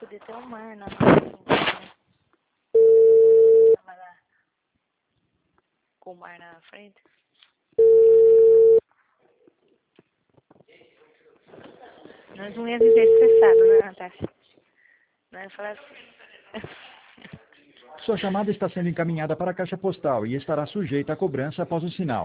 podia ter um mar na com o mar na frente. Nós não ia viver estressado, né, Natasha? Nós ia falar assim. Sua chamada está sendo encaminhada para a caixa postal e estará sujeita a cobrança após o sinal.